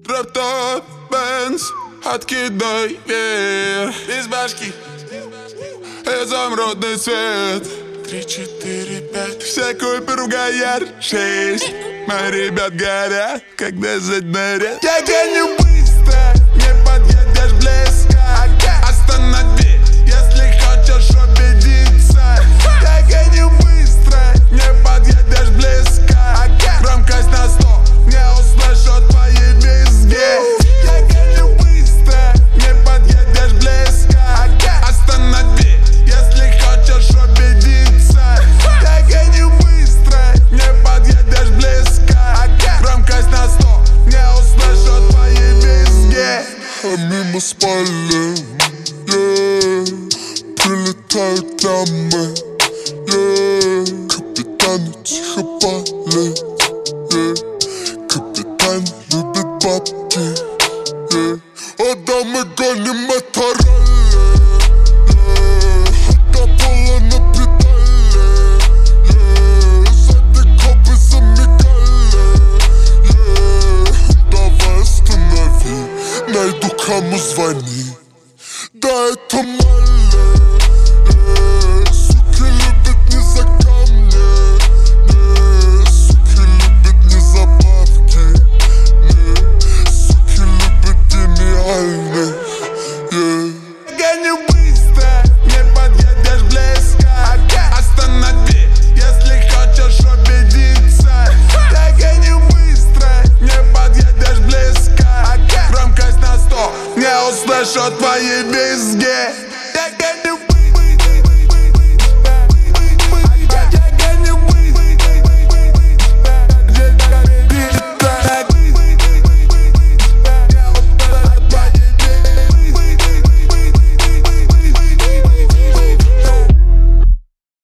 Дроп-топ, Бенз, откидай вверх из башки изумрудный цвет. 3, 4, 5. Все купи ругаяр. 6. Мои ребят горят, когда заднарят. Я гоню быстро, не подъедешь близко. Останови, если хочешь убедиться. Я гоню быстро, не подъедешь близко. Громкость на 100, не услышу твои визги. Я гоню быстро, не подъедешь близко. Останови, если хочешь убедиться. Я гоню быстро, не подъедешь близко. Громкость на 100, не услышу твои визги. А мимо спалим, прилетают лямы, капитан тихо палит, капитан любит бабки, а да мы гоним мотороллер, до пола на педали, сзади копы замигали, давай останови, найду кому звони. Да, это Мале, суки любят не за камни, суки любят не забавки, суки любят гениальных. Гоню быстро, не подъедешь близко. Останови, если хочешь убедиться. Я гоню быстро, не подъедешь близко. Громкость на 100, не услышу твои визги.